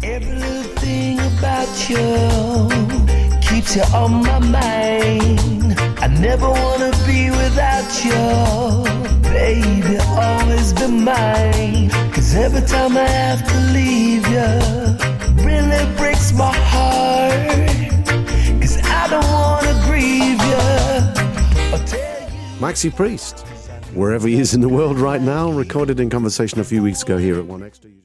Every little thing about you keeps you on my mind. I never wanna be without you, baby, always be mine. 'Cause every time I have to leave you, really breaks my heart. 'Cause I don't wanna grieve you or tell you. Maxi Priest, wherever he is in the world right now, recorded in conversation a few weeks ago here at 1Xtra.